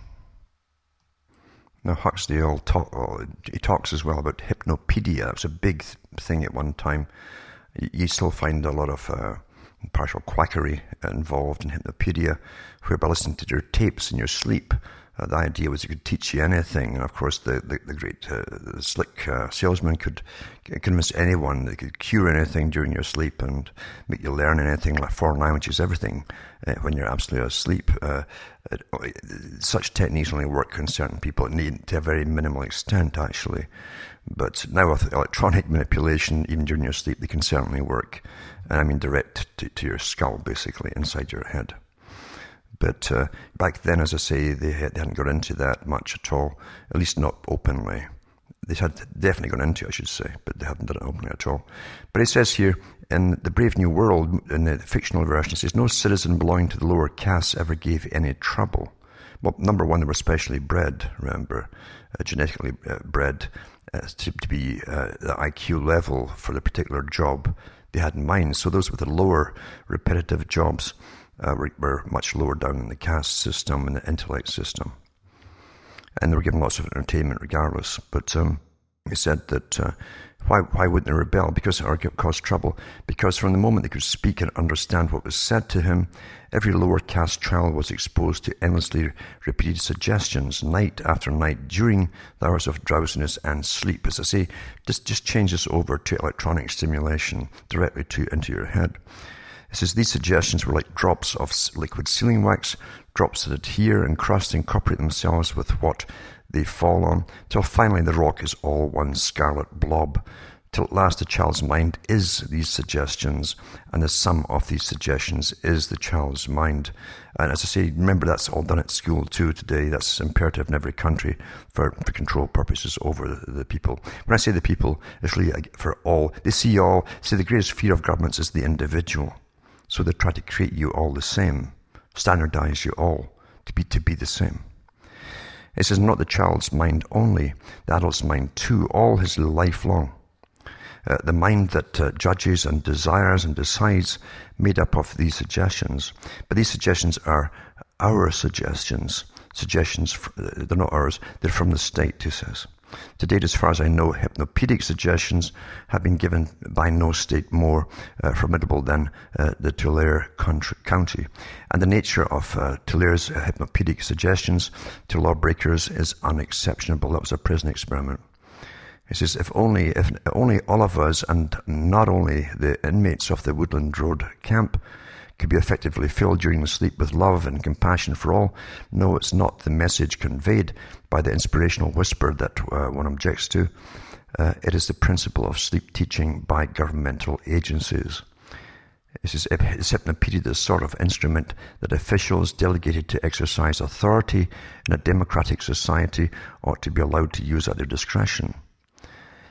Now Huxley all talk, oh, he talks as well about hypnopedia. It was a big thing at one time. You still find a lot of uh, partial quackery involved in hypnopedia, where by listening to your tapes in your sleep, uh, the idea was it could teach you anything. And of course, the, the, the great uh, the slick uh, salesman could convince anyone that could cure anything during your sleep and make you learn anything, like foreign languages, everything, uh, when you're absolutely asleep. Uh, it, such techniques only work on certain people, need to a very minimal extent, actually. But now with electronic manipulation, even during your sleep, they can certainly work. And I mean direct to, to your skull, basically, inside your head. But uh, back then, as I say, they, had, they hadn't got into that much at all, at least not openly. They had definitely gone into it, I should say, but they hadn't done it openly at all. But it says here, in the Brave New World, in the fictional version, it says, no citizen belonging to the lower castes ever gave any trouble. Well, number one, they were specially bred, remember, uh, genetically uh, bred, Uh, to, to be uh, the I Q level for the particular job they had in mind. So those with the lower repetitive jobs uh, were, were much lower down in the caste system and the intellect system. And they were given lots of entertainment regardless. But um, he said that uh, why why wouldn't they rebel? Because or cause trouble. Because from the moment they could speak and understand what was said to him, every lower caste child was exposed to endlessly repeated suggestions night after night during the hours of drowsiness and sleep. As I say, just, just change this over to electronic stimulation directly to into your head. It says these suggestions were like drops of liquid sealing wax, drops that adhere and crust and incorporate themselves with what they fall on, till finally the rock is all one scarlet blob. Till at last the child's mind is these suggestions, and the sum of these suggestions is the child's mind. And as I say, remember that's all done at school too today. That's imperative in every country for, for control purposes over the, the people. When I say the people, it's really for all. They see all, see the greatest fear of governments is the individual. So they try to create you all the same, standardize you all to be to be the same. It says not the child's mind only, the adult's mind too, all his life long. Uh, the mind that uh, judges and desires and decides, made up of these suggestions. But these suggestions are our suggestions. Suggestions, they're not ours, they're from the state, he says. To date, as far as I know, hypnopedic suggestions have been given by no state more uh, formidable than uh, the Tulare County. And the nature of uh, Tulare's uh, hypnopedic suggestions to lawbreakers is unexceptionable. That was a prison experiment. He says, if only, if only all of us, and not only the inmates of the Woodland Road camp, could be effectively filled during the sleep with love and compassion for all. No, it's not the message conveyed by the inspirational whisper that uh, one objects to. Uh, it is the principle of sleep teaching by governmental agencies. It says, is hypnopedia the sort of instrument that officials delegated to exercise authority in a democratic society ought to be allowed to use at their discretion?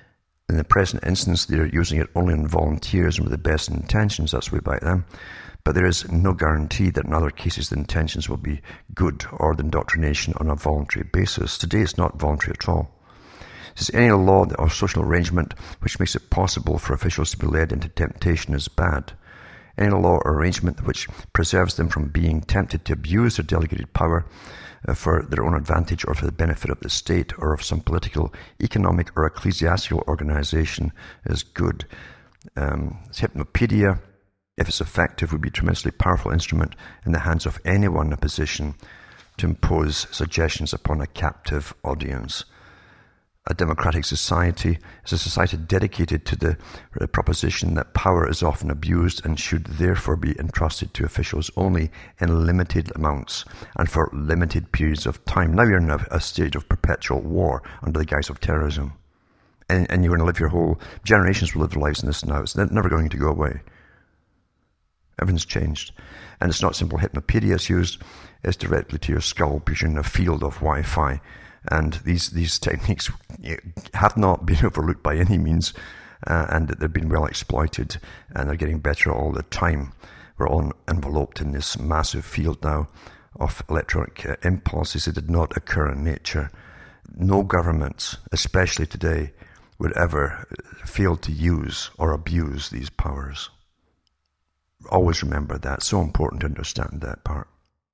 In the present instance, they're using it only on volunteers and with the best intentions. That's way back then. But there is no guarantee that in other cases the intentions will be good or the indoctrination on a voluntary basis. Today it's not voluntary at all. It says any law or social arrangement which makes it possible for officials to be led into temptation is bad. Any law or arrangement which preserves them from being tempted to abuse their delegated power uh, for their own advantage or for the benefit of the state or of some political, economic or ecclesiastical organization is good. Um, Hypnopedia, if it's effective, would be a tremendously powerful instrument in the hands of anyone in a position to impose suggestions upon a captive audience. A democratic society is a society dedicated to the, the proposition that power is often abused and should therefore be entrusted to officials only in limited amounts and for limited periods of time. Now you're in a, a state of perpetual war under the guise of terrorism. And, and you're going to live your whole, generations will live their lives in this now. It's never going to go away. Everything's changed. And it's not simple hypnopedia it's used, it's directly to your skull, because you're in a field of Wi-Fi. And these, these techniques have not been overlooked by any means, uh, and they've been well exploited, and they're getting better all the time. We're all enveloped in this massive field now of electronic uh, impulses that did not occur in nature. No government, especially today, would ever fail to use or abuse these powers. Always remember that. So important to understand that part.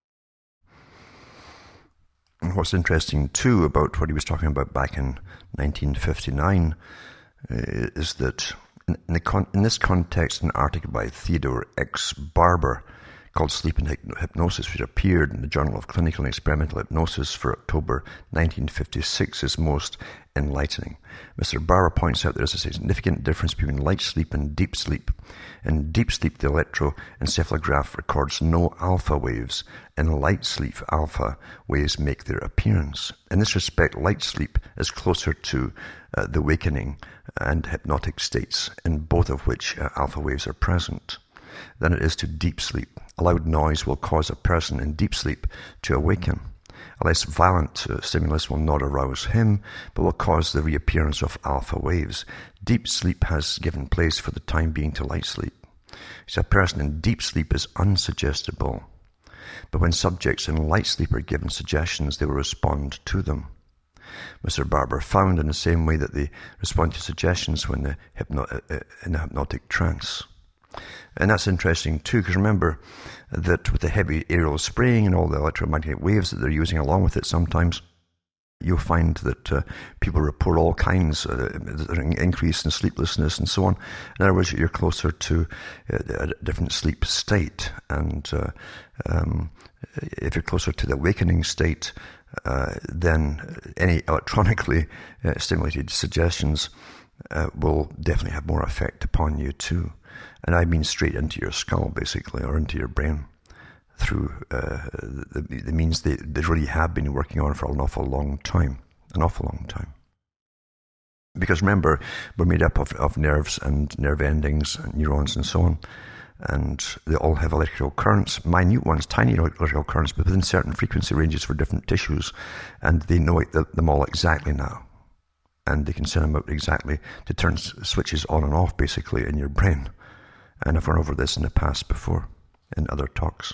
And what's interesting too about what he was talking about back in nineteen fifty-nine uh, is that in, in, the con- in this context, an article by Theodore X. Barber called Sleep and Hypnosis, which appeared in the Journal of Clinical and Experimental Hypnosis for October nineteen fifty-six, is most enlightening. Mister Barber points out there is a significant difference between light sleep and deep sleep. In deep sleep, the electroencephalograph records no alpha waves. In light sleep, alpha waves make their appearance. In this respect, light sleep is closer to uh, the wakening and hypnotic states, in both of which uh, alpha waves are present, than it is to deep sleep. A loud noise will cause a person in deep sleep to awaken. A less violent uh, stimulus will not arouse him, but will cause the reappearance of alpha waves. Deep sleep has given place for the time being to light sleep. So a person in deep sleep is unsuggestible. But when subjects in light sleep are given suggestions, they will respond to them. Mister Barber found in the same way that they respond to suggestions when the hypno- uh, in a hypnotic trance. And that's interesting too, because remember that with the heavy aerial spraying and all the electromagnetic waves that they're using along with it, sometimes you'll find that uh, people report all kinds, uh, increase in sleeplessness and so on. In other words, you're closer to a different sleep state. And uh, um, if you're closer to the awakening state, uh, then any electronically uh, stimulated suggestions uh, will definitely have more effect upon you too. And I mean straight into your skull, basically, or into your brain, through uh, the, the means they, they really have been working on for an awful long time. An awful long time. Because remember, we're made up of, of nerves and nerve endings and neurons and so on. And they all have electrical currents, minute ones, tiny electrical currents, but within certain frequency ranges for different tissues. And they know it, them all exactly now. And they can send them out exactly to turn switches on and off, basically, in your brain. And I've run over this in the past before, in other talks.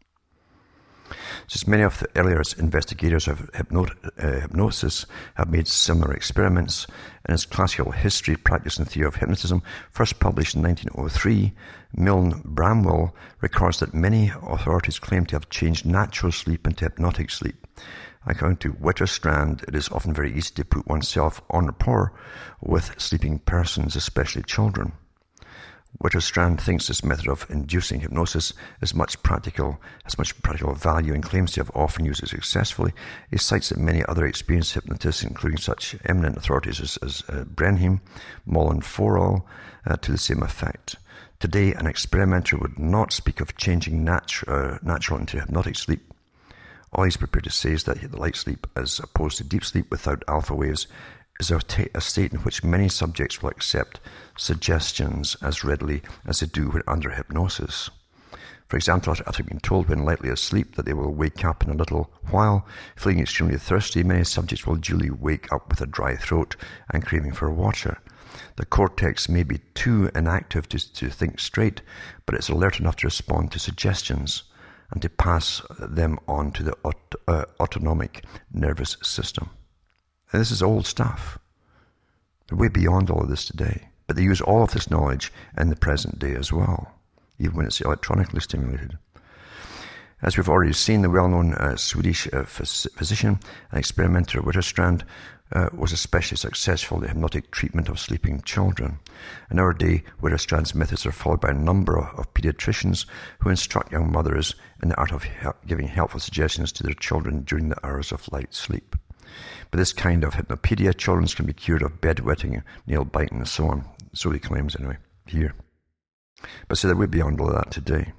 Since many of the earliest investigators of hypno- uh, hypnosis have made similar experiments, in its classical history, Practice and Theory of Hypnotism, first published in nineteen oh three, Milne Bramwell records that many authorities claim to have changed natural sleep into hypnotic sleep. According to Witterstrand, it is often very easy to put oneself en rapport with sleeping persons, especially children. Witterstrand thinks this method of inducing hypnosis is much practical, has much practical value, and claims to have often used it successfully. He cites that many other experienced hypnotists, including such eminent authorities as, as uh, Brenheim, Mullen Forel, uh, to the same effect. Today, an experimenter would not speak of changing natu- uh, natural into hypnotic sleep. All he's prepared to say is that the light sleep, as opposed to deep sleep without alpha waves, is a, t- a state in which many subjects will accept suggestions as readily as they do when under hypnosis. For example, after being told when lightly asleep that they will wake up in a little while, feeling extremely thirsty, many subjects will duly wake up with a dry throat and craving for water. The cortex may be too inactive to, to think straight, but it's alert enough to respond to suggestions and to pass them on to the aut- uh, autonomic nervous system. And this is old stuff. They're way beyond all of this today. But they use all of this knowledge in the present day as well, even when it's electronically stimulated. As we've already seen, the well-known uh, Swedish uh, phys- physician and experimenter Witterstrand uh, was especially successful in the hypnotic treatment of sleeping children. In our day, Witterstrand's methods are followed by a number of, of pediatricians who instruct young mothers in the art of he- giving helpful suggestions to their children during the hours of light sleep. But this kind of hypnopedia, children can be cured of bedwetting, nail biting, and so on. So he claims, anyway, here. But so they're way beyond all of that today.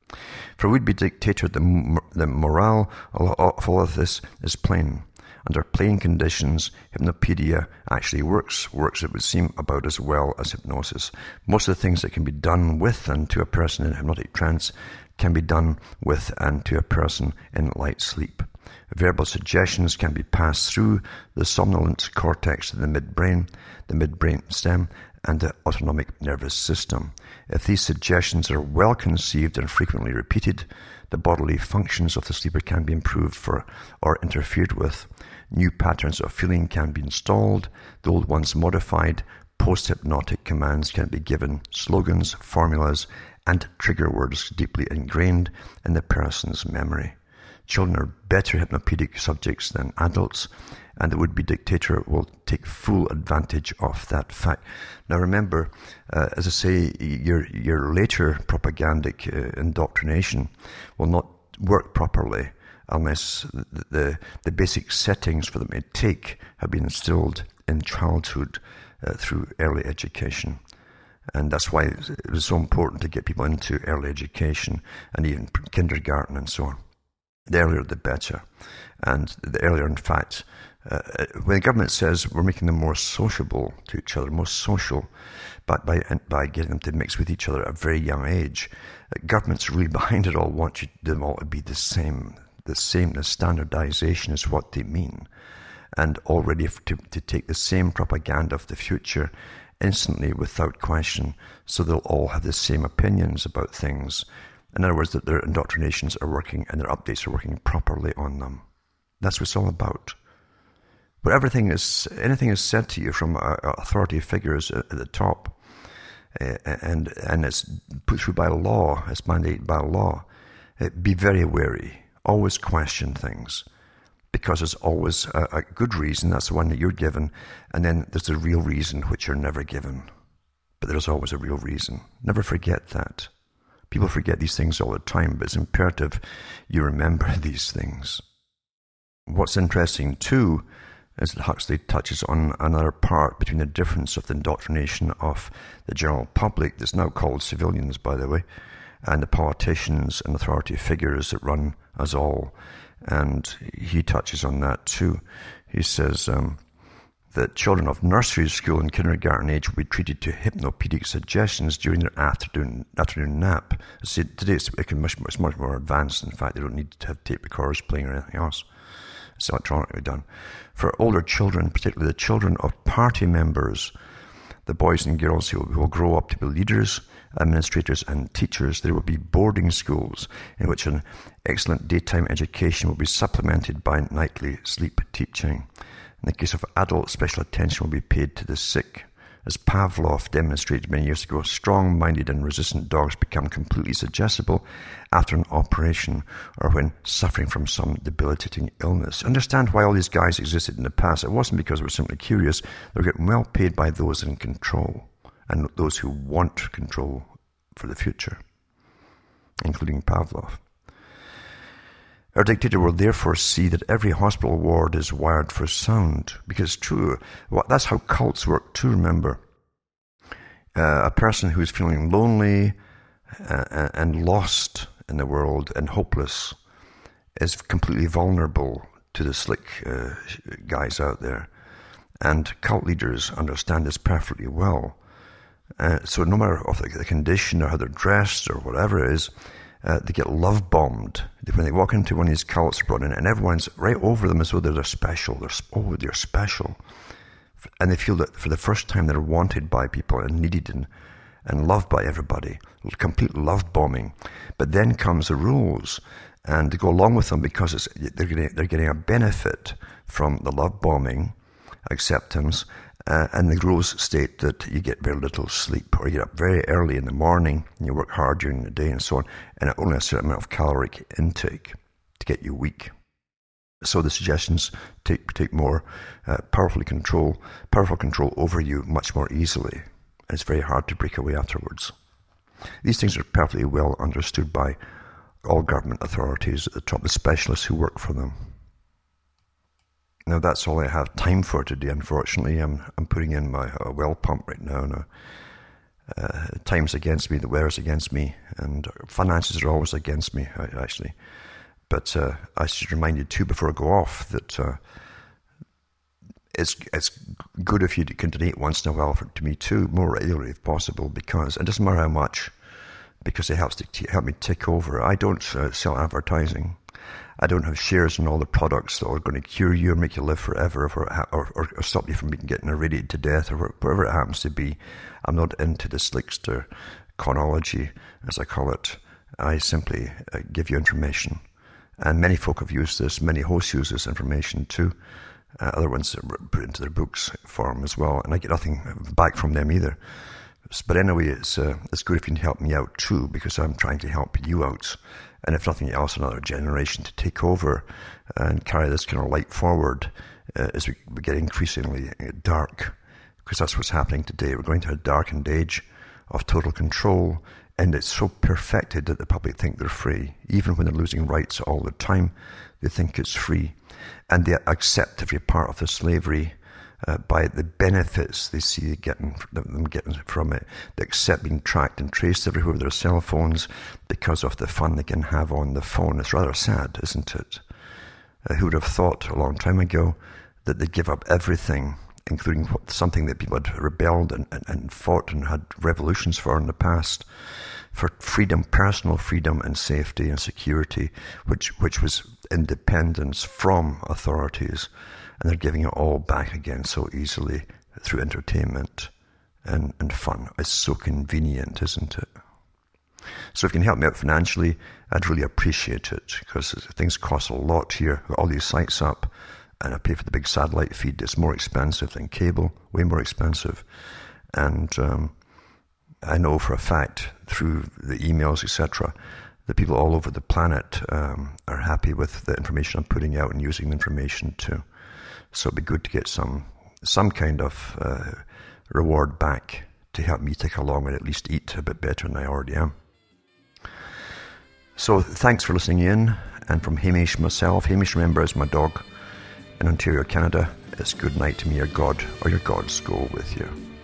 For a would-be dictator, the, the morale of all of this is plain. Under plain conditions, hypnopedia actually works. Works, it would seem, about as well as hypnosis. Most of the things that can be done with and to a person in hypnotic trance can be done with and to a person in light sleep. Verbal suggestions can be passed through the somnolent cortex to the midbrain, the midbrain stem, and the autonomic nervous system. If these suggestions are well conceived and frequently repeated, the bodily functions of the sleeper can be improved for or interfered with. New patterns of feeling can be installed, the old ones modified. Post-hypnotic commands can be given, slogans, formulas, and trigger words deeply ingrained in the person's memory. Children are better hypnopedic subjects than adults, and the would-be dictator will take full advantage of that fact. Now remember, uh, as I say, your your later propagandic uh, indoctrination will not work properly unless the, the, the basic settings for them to take have been instilled in childhood uh, through early education. And that's why it was so important to get people into early education and even kindergarten and so on. The earlier the better. And the earlier, in fact, uh, when the government says we're making them more sociable to each other, more social, but by by getting them to mix with each other at a very young age, uh, governments really behind it all want you, them all to be the same. The same, the standardization is what they mean. And all ready to, to take the same propaganda of the future instantly without question, so they'll all have the same opinions about things. In other words, that their indoctrinations are working and their updates are working properly on them. That's what it's all about. But everything is, anything is said to you from uh, authority figures at the top, uh, and and it's put through by law, it's mandated by law. Uh, be very wary. Always question things, because there's always a, a good reason. That's the one that you're given, and then there's a real reason which you're never given. But there's always a real reason. Never forget that. People forget these things all the time, but it's imperative you remember these things. What's interesting, too, is that Huxley touches on another part between the difference of the indoctrination of the general public, that's now called civilians, by the way, and the politicians and authority figures that run us all. And he touches on that, too. He says um, that children of nursery school and kindergarten age will be treated to hypnopedic suggestions during their afternoon afternoon nap. See, today it's, it can much, it's much more advanced. In fact, they don't need to have tape recorders playing or anything else. It's electronically done. For older children, particularly the children of party members, the boys and girls who will, who will grow up to be leaders, administrators and teachers, there will be boarding schools in which an excellent daytime education will be supplemented by nightly sleep teaching. In the case of adults, special attention will be paid to the sick. As Pavlov demonstrated many years ago, strong-minded and resistant dogs become completely suggestible after an operation or when suffering from some debilitating illness. Understand why all these guys existed in the past. It wasn't because they were simply curious. They were getting well paid by those in control and those who want control for the future, including Pavlov. Our dictator will therefore see that every hospital ward is wired for sound, because it's true. Well, that's how cults work too, remember. Uh, a person who is feeling lonely uh, and lost in the world and hopeless is completely vulnerable to the slick uh, guys out there. And cult leaders understand this perfectly well. Uh, so no matter of the, the condition or how they're dressed or whatever it is, Uh, they get love-bombed. When they walk into one of these cults brought in, and everyone's right over them as though they're special. They're, oh, they're special. And they feel that for the first time they're wanted by people and needed and, and loved by everybody. Complete love bombing. But then comes the rules, and they go along with them because it's, they're, getting, they're getting a benefit from the love bombing, acceptance, uh, and the rules state that you get very little sleep, or you get up very early in the morning, and you work hard during the day and so on, and only a certain amount of caloric intake to get you weak. So the suggestions take take more uh, powerful control, powerful control over you much more easily. It's very hard to break away afterwards. These things are perfectly well understood by all government authorities at the top, the specialists who work for them. Now that's all I have time for today. Unfortunately, I'm I'm putting in my uh, well pump right now. Now uh, time's against me, the weather's against me, and finances are always against me. Actually. But uh, I should remind you too, before I go off, that uh, it's it's good if you can donate once in a while for, to me too, more regularly if possible, because it doesn't matter how much, because it helps to t- help me tick over. I don't uh, sell advertising. I don't have shares in all the products that are going to cure you or make you live forever, or, or, or stop you from getting irradiated to death, or whatever it happens to be. I'm not into the slickster chronology, as I call it. I simply uh, give you information. And many folk have used this, many hosts use this information too. Uh, other ones put it into their books form as well, and I get nothing back from them either. But anyway, it's uh, it's good if you can help me out too, because I'm trying to help you out. And if nothing else, another generation to take over and carry this kind of light forward uh, as we get increasingly dark, because that's what's happening today. We're going to a darkened age of total control. And it's so perfected that the public think they're free. Even when they're losing rights all the time, they think it's free. And they accept every part of the slavery uh, by the benefits they see getting, them getting from it. They accept being tracked and traced everywhere with their cell phones because of the fun they can have on the phone. It's rather sad, isn't it? Uh, who would have thought a long time ago that they'd give up everything, including something that people had rebelled and, and, and fought and had revolutions for in the past, for freedom, personal freedom and safety and security, which which was independence from authorities. And they're giving it all back again so easily through entertainment and, and fun. It's so convenient, isn't it? So if you can help me out financially, I'd really appreciate it, because things cost a lot here. I've got all these sites up, and I pay for the big satellite feed. It's more expensive than cable, way more expensive. And um, I know for a fact, through the emails, et cetera, that people all over the planet um, are happy with the information I'm putting out and using the information too. So it'd be good to get some some kind of uh, reward back to help me take along and at least eat a bit better than I already am. So thanks for listening in. And from Hamish myself, Hamish, remember, is my dog in Ontario, Canada. It's good night to me, your God or your gods go with you.